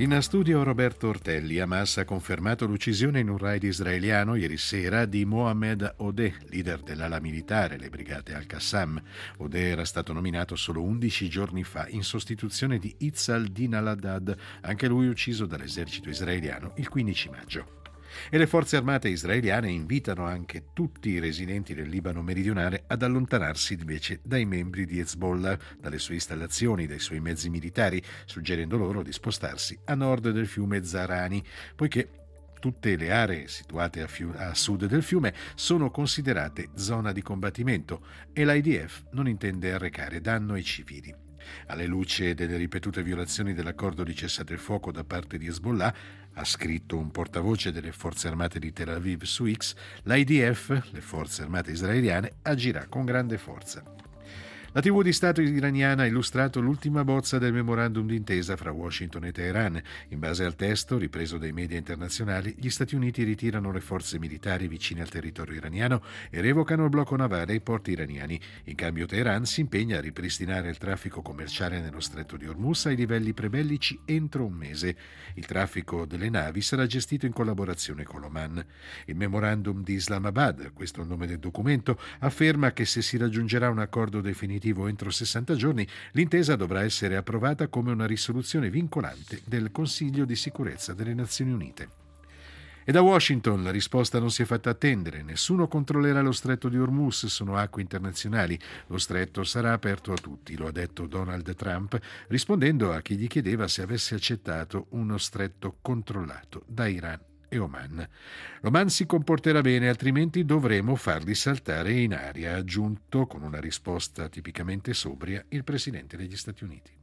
In studio Roberto Ortelli. Hamas ha confermato l'uccisione in un raid israeliano ieri sera di Mohammed Odeh, leader dell'ala militare, le brigate Al-Qassam. Odeh era stato nominato solo 11 giorni fa in sostituzione di Izzal Din al-Haddad, anche lui ucciso dall'esercito israeliano il 15 maggio. E le forze armate israeliane invitano anche tutti i residenti del Libano meridionale ad allontanarsi invece dai membri di Hezbollah, dalle sue installazioni, dai suoi mezzi militari, suggerendo loro di spostarsi a nord del fiume Zahrani, poiché tutte le aree situate a sud del fiume sono considerate zona di combattimento e l'IDF non intende arrecare danno ai civili. Alle luci delle ripetute violazioni dell'accordo di cessate il fuoco da parte di Hezbollah, ha scritto un portavoce delle forze armate di Tel Aviv su X, l'IDF, le forze armate israeliane, agirà con grande forza. La TV di Stato iraniana ha illustrato l'ultima bozza del memorandum d'intesa fra Washington e Teheran. In base al testo, ripreso dai media internazionali, gli Stati Uniti ritirano le forze militari vicine al territorio iraniano e revocano il blocco navale ai porti iraniani. In cambio Teheran si impegna a ripristinare il traffico commerciale nello stretto di Hormuz ai livelli prebellici entro un mese. Il traffico delle navi sarà gestito in collaborazione con l'Oman. Il memorandum di Islamabad, questo è il nome del documento, afferma che se si raggiungerà un accordo definitivo entro 60 giorni, l'intesa dovrà essere approvata come una risoluzione vincolante del Consiglio di sicurezza delle Nazioni Unite. E da Washington la risposta non si è fatta attendere. Nessuno controllerà lo stretto di Hormuz, sono acque internazionali. Lo stretto sarà aperto a tutti, lo ha detto Donald Trump, rispondendo a chi gli chiedeva se avesse accettato uno stretto controllato da Iran e Oman. L'Oman si comporterà bene, altrimenti dovremo farli saltare in aria, ha aggiunto con una risposta tipicamente sobria il presidente degli Stati Uniti.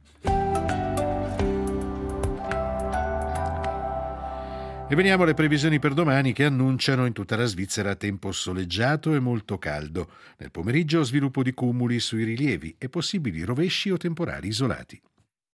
E veniamo alle previsioni per domani, che annunciano in tutta la Svizzera tempo soleggiato e molto caldo. Nel pomeriggio sviluppo di cumuli sui rilievi e possibili rovesci o temporali isolati.